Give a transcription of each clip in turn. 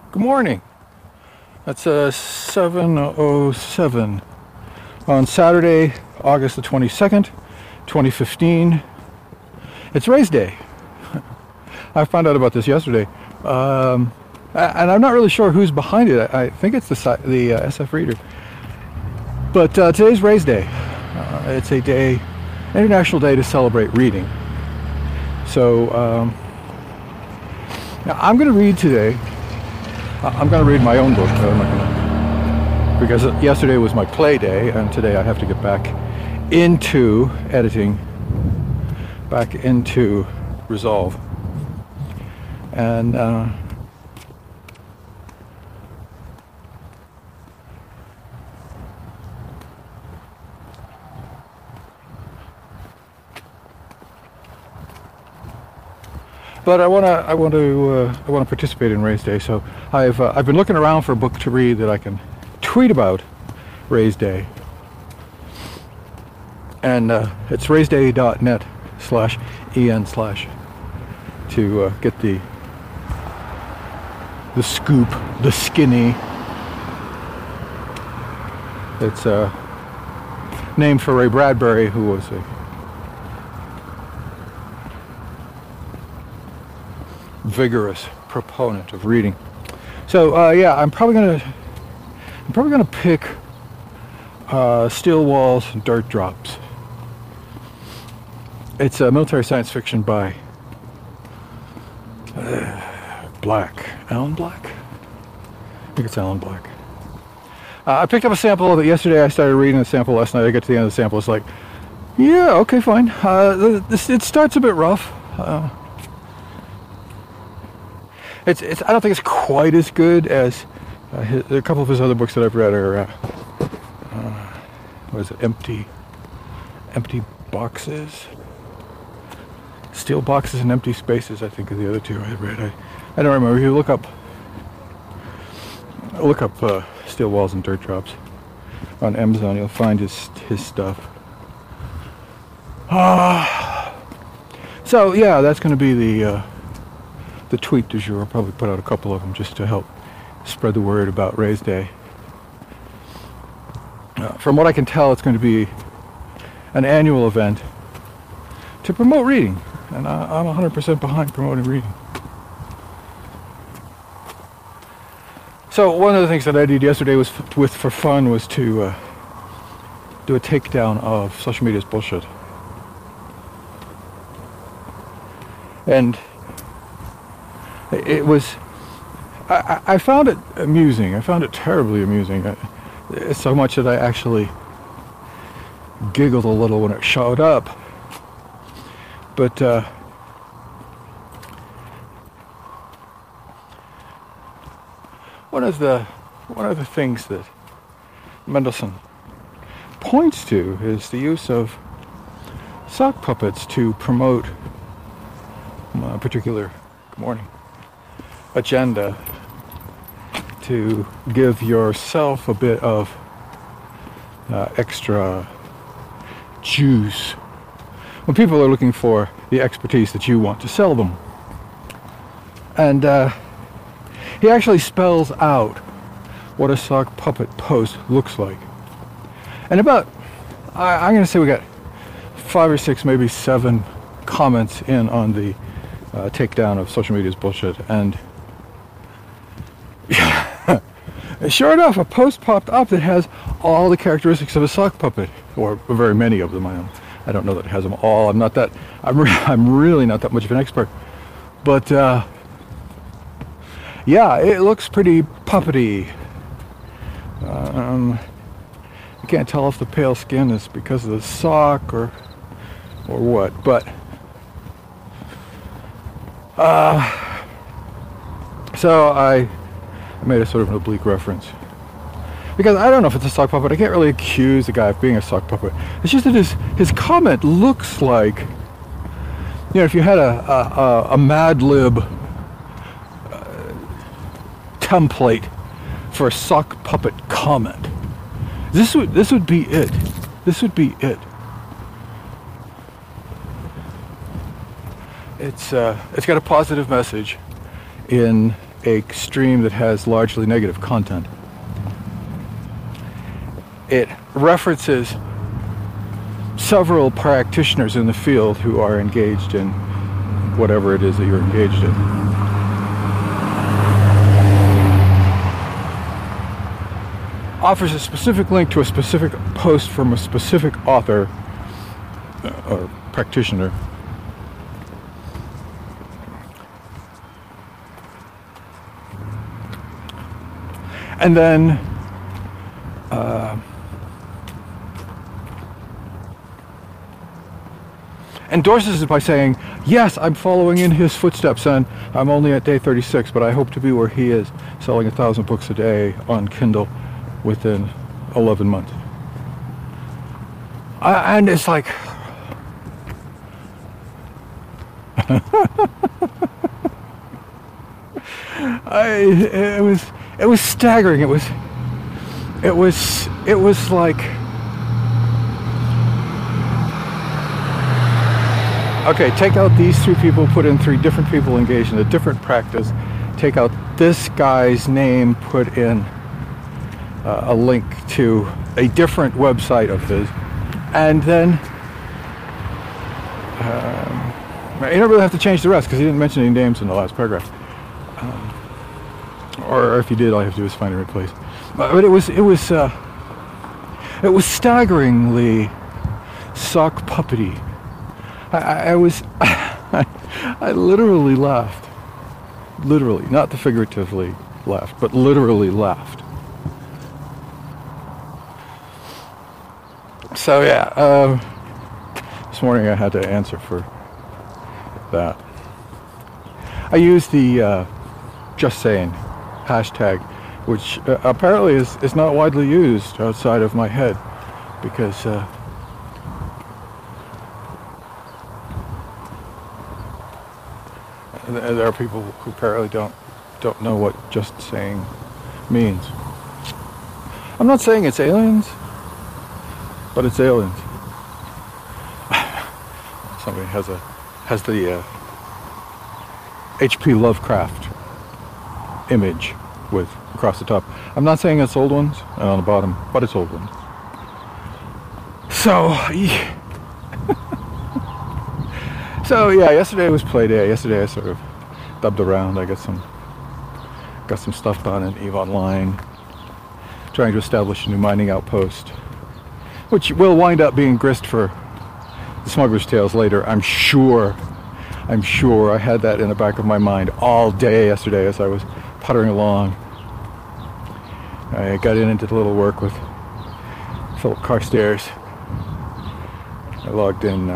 Good morning. That's 7:07 on Saturday, August the 22nd, 2015. It's Race Day. I found out about this yesterday, and I'm not really sure who's behind it. I think it's the SF Reader. But today's Race Day. It's a day, International Day to celebrate reading. So now I'm going to read today. I'm going to read my own book. Because yesterday was my play day, and today I have to get back into editing, back into Resolve. And but I want to participate in Race Day. So I've been looking around for a book to read that I can tweet about Race Day, and it's raceday.net/en/ to get the scoop, the skinny. It's named for Ray Bradbury, who was a vigorous proponent of reading. So yeah, I'm probably gonna pick Steel Walls and Dirt Drops. It's a military science fiction by Alan Black. I think it's Alan Black. I picked up a sample of it yesterday. I started reading the sample last night. I get to the end of the sample. It's like, yeah, okay, fine. It starts a bit rough. I don't think it's quite as good as a couple of his other books that I've read are what is it? Empty Boxes, Steel Boxes and Empty Spaces, I think, are the other two I read. I don't remember. If you look up Steel Walls and Dirt Drops on Amazon, you'll find his stuff. So yeah, that's going to be the tweet du jour. I'll probably put out a couple of them just to help spread the word about Race Day. From what I can tell, it's going to be an annual event to promote reading, and I'm 100% behind promoting reading. So one of the things that I did yesterday was for fun was to do a takedown of social media's bullshit. And it was, I found it amusing. I found it terribly amusing. So much that I actually giggled a little when it showed up. But one of the things that Mendelssohn points to is the use of sock puppets to promote a particular agenda, to give yourself a bit of extra juice when people are looking for the expertise that you want to sell them. And he actually spells out what a sock puppet post looks like. And I'm going to say we got 5 or 6, maybe 7 comments in on the takedown of social media's bullshit. And sure enough, a post popped up that has all the characteristics of a sock puppet, or very many of them. I don't know that it has them all. I'm really not that much of an expert, but yeah, it looks pretty puppety. I can't tell if the pale skin is because of the sock or what, but so I made a sort of an oblique reference, because I don't know if it's a sock puppet. I can't really accuse the guy of being a sock puppet. It's just that his comment looks like, if you had a Mad Lib template for a sock puppet comment, this would be it. This would be it. It's got a positive message in a stream that has largely negative content. It references several practitioners in the field who are engaged in whatever it is that you're engaged in. Offers a specific link to a specific post from a specific author or practitioner. And then endorses it by saying, yes, I'm following in his footsteps and I'm only at day 36, but I hope to be where he is, selling 1,000 books a day on Kindle within 11 months. And it's like, it was staggering. It was like, okay, take out these 3 people, put in 3 different people engaged in a different practice, take out this guy's name, put in a link to a different website of his, and then you don't really have to change the rest because he didn't mention any names in the last paragraph. Or if you did, all you have to do is find and replace. But it was staggeringly sock puppety. I literally laughed. Literally, not the figuratively laughed, but literally laughed. So yeah, this morning I had to answer for that. I used the just saying hashtag, which apparently is not widely used outside of my head, because there are people who apparently don't know what just saying means. I'm not saying it's aliens, but it's aliens. Somebody has the H.P. Lovecraft image with across the top. I'm not saying it's old ones and on the bottom, but it's old ones. So so yeah, yesterday was play day. Yesterday I sort of dubbed around. I got some stuff done in EVE Online, trying to establish a new mining outpost, which will wind up being grist for the Smuggler's Tales later, I'm sure. I had that in the back of my mind all day yesterday as I was puttering along. I got into the little work with Philip Carstairs. I logged in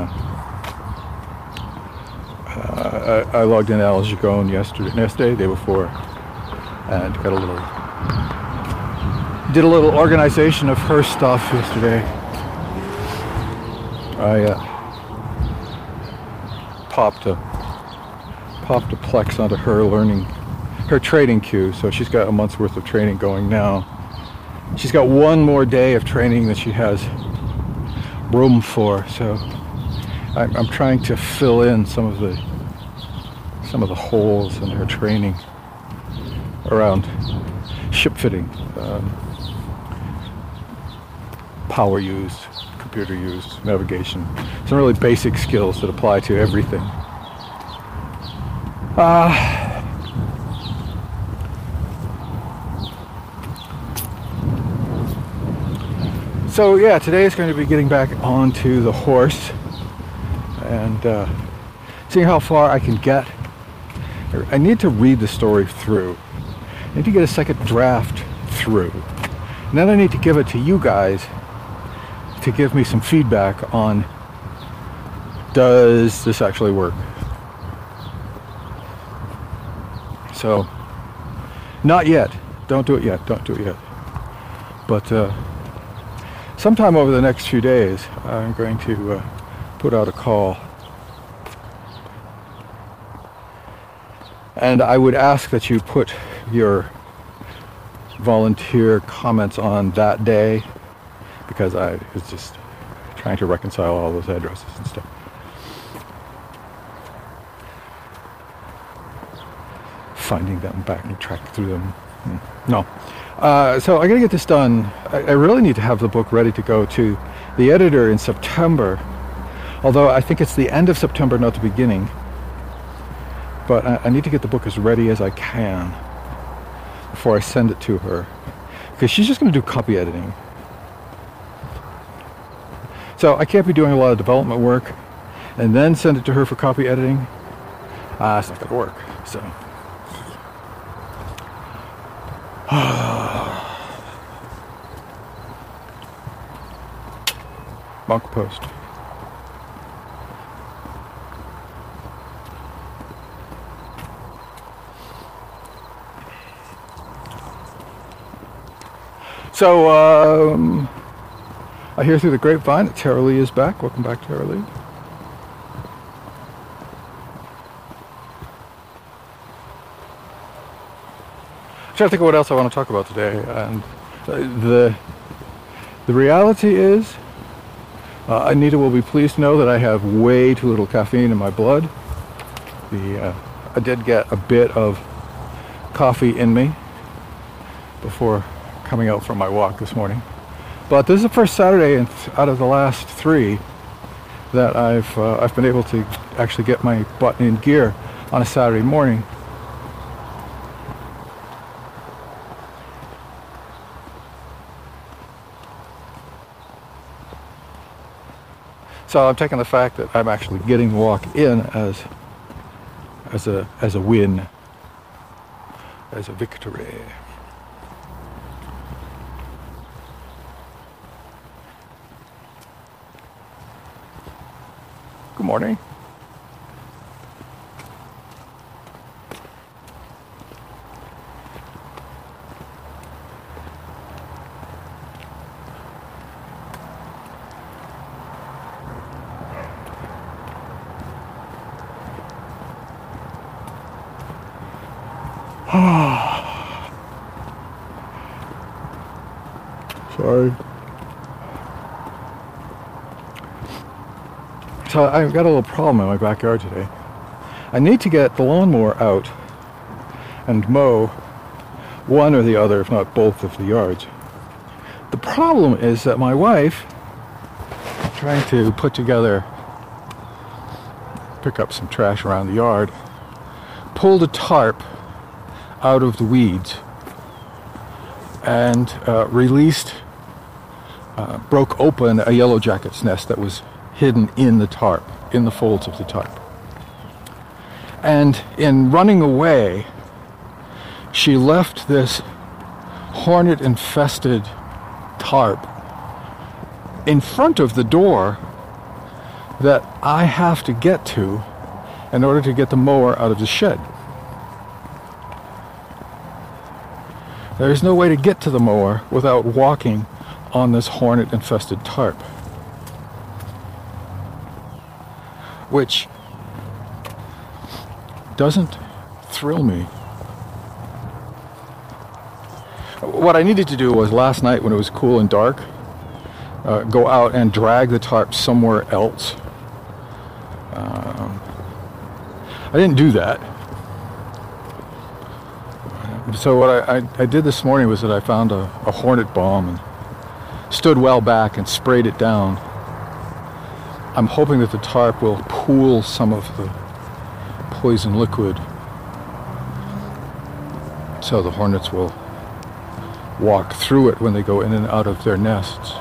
Al Gigon yesterday, day before, and did a little organization of her stuff yesterday. I popped a Plex onto her trading queue, so she's got a month's worth of training going now. She's got one more day of training that she has room for, so I'm trying to fill in some of the holes in her training around ship fitting, power use, computer use, navigation, some really basic skills that apply to everything. So yeah, today is going to be getting back onto the horse and seeing how far I can get. I need to read the story through. I need to get a second draft through. And then I need to give it to you guys to give me some feedback on, does this actually work? So, not yet. Don't do it yet. But sometime over the next few days, I'm going to put out a call. And I would ask that you put your volunteer comments on that day, because I was just trying to reconcile all those addresses and stuff. finding them, backtrack through them. No. So I gotta get this done. I really need to have the book ready to go to the editor in September, although I think it's the end of September, not the beginning. But I need to get the book as ready as I can before I send it to her, because she's just going to do copy editing. So I can't be doing a lot of development work and then send it to her for copy editing. It's not going to work. So Monk Post. So, I hear through the grapevine that Tara Lee is back. Welcome back, Tara Lee. I'm trying to think of what else I want to talk about today. And the reality is, Anita will be pleased to know that I have way too little caffeine in my blood. I did get a bit of coffee in me before coming out for my walk this morning, but this is the first Saturday out of the last 3 that I've been able to actually get my butt in gear on a Saturday morning. So I'm taking the fact that I'm actually getting the walk in as a win, as a victory. Good morning. Sorry. So I've got a little problem in my backyard today. I need to get the lawnmower out and mow one or the other, if not both, of the yards. The problem is that my wife, trying to pick up some trash around the yard, pulled a tarp out of the weeds and broke open a yellow jacket's nest that was hidden in the tarp, in the folds of the tarp. And in running away, she left this hornet-infested tarp in front of the door that I have to get to in order to get the mower out of the shed. There is no way to get to the mower without walking on this hornet-infested tarp, which doesn't thrill me. What I needed to do was last night when it was cool and dark, go out and drag the tarp somewhere else. I didn't do that. So what I did this morning was that I found a hornet bomb and stood well back and sprayed it down. I'm hoping that the tarp will pool some of the poison liquid so the hornets will walk through it when they go in and out of their nests.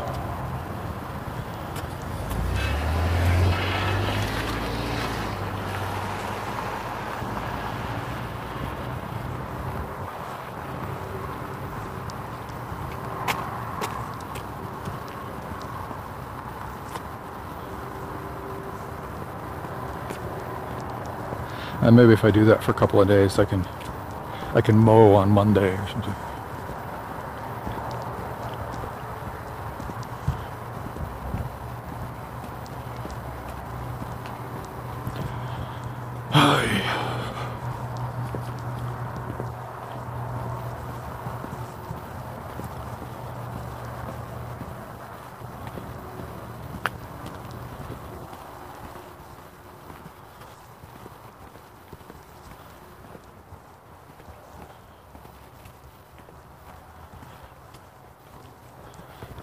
And maybe if I do that for a couple of days, I can mow on Monday or something.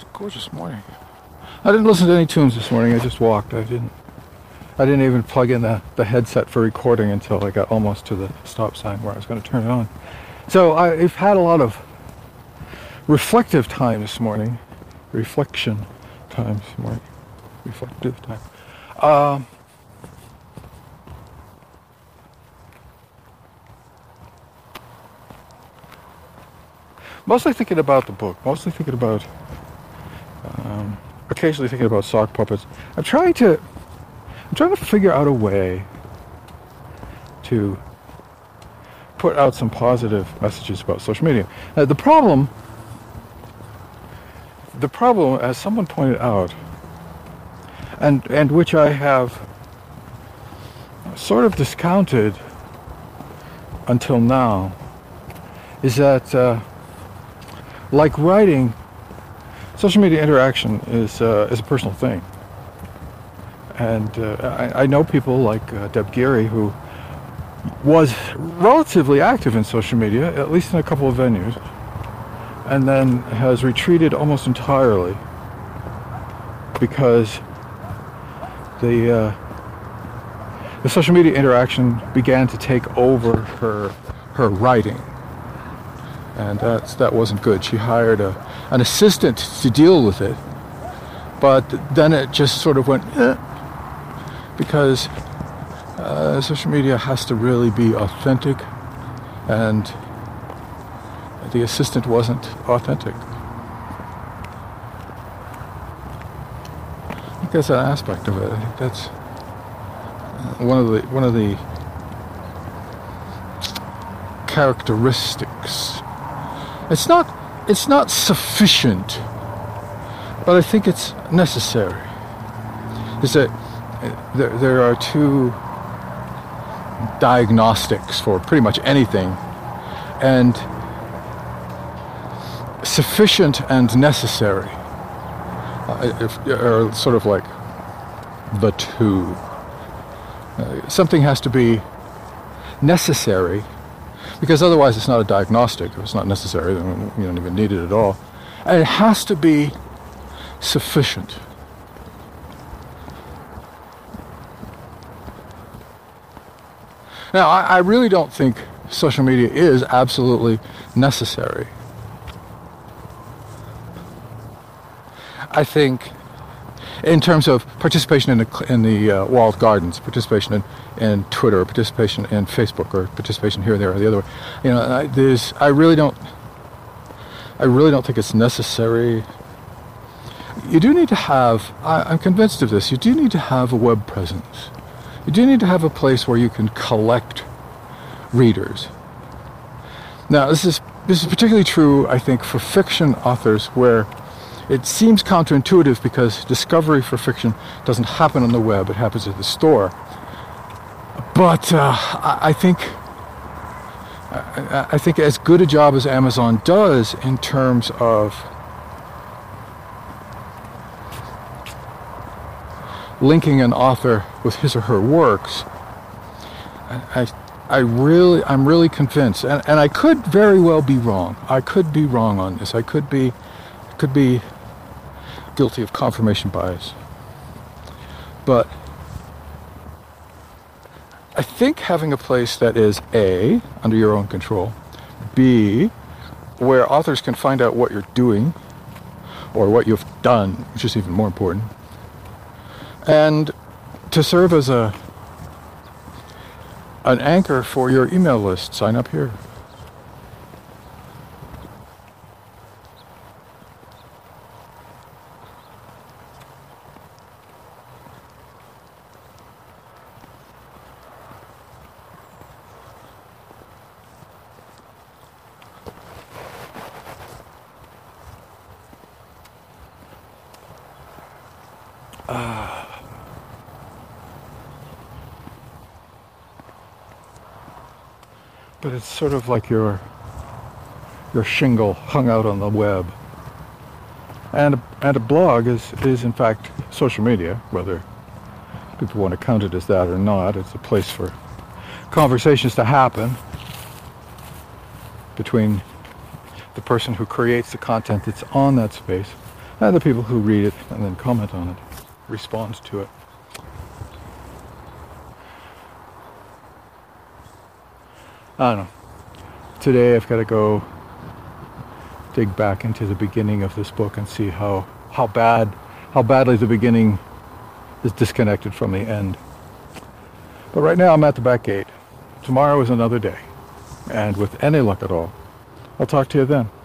Gorgeous morning. I didn't listen to any tunes this morning. I just walked. I didn't even plug in the headset for recording until I got almost to the stop sign where I was going to turn it on. So I've had a lot of reflective time this morning. Reflective time. Mostly thinking about the book. Mostly thinking about, occasionally thinking about sock puppets. I'm trying to figure out a way to put out some positive messages about social media. The problem, as someone pointed out, and which I have sort of discounted until now, is that like writing, social media interaction is a personal thing. And I know people like Deb Geary, who was relatively active in social media, at least in a couple of venues, and then has retreated almost entirely because the social media interaction began to take over her writing, and that wasn't good. She hired an assistant to deal with it, but then it just sort of went because social media has to really be authentic, and the assistant wasn't authentic. I think that's an aspect of it. I think that's one of the characteristics. It's not sufficient, but I think it's necessary. Is that there are two diagnostics for pretty much anything, and sufficient and necessary are sort of like the two. Something has to be necessary, because otherwise it's not a diagnostic. If it's not necessary, then you don't even need it at all. And it has to be sufficient. Now, I really don't think social media is absolutely necessary. I think, in terms of participation in the walled gardens, participation in Twitter, or participation in Facebook, or participation here, there, or the other way, I really don't think it's necessary. You do need to have. I'm convinced of this. You do need to have a web presence. You do need to have a place where you can collect readers. Now, this is particularly true, I think, for fiction authors, where it seems counterintuitive because discovery for fiction doesn't happen on the web; it happens at the store. But I think as good a job as Amazon does in terms of linking an author with his or her works, I'm really convinced, and I could very well be wrong. I could be wrong on this. I could be guilty of confirmation bias. But I think having a place that is A, under your own control, B, where authors can find out what you're doing or what you've done, which is even more important, and to serve as an anchor for your email list. Sign up here. But it's sort of like your shingle hung out on the web. And a blog is in fact social media, whether people want to count it as that or not. It's a place for conversations to happen between the person who creates the content that's on that space, and the people who read it and then comment on it, respond to it. I don't know. Today I've got to go dig back into the beginning of this book and see how badly the beginning is disconnected from the end. But right now I'm at the back gate. Tomorrow is another day. And with any luck at all, I'll talk to you then.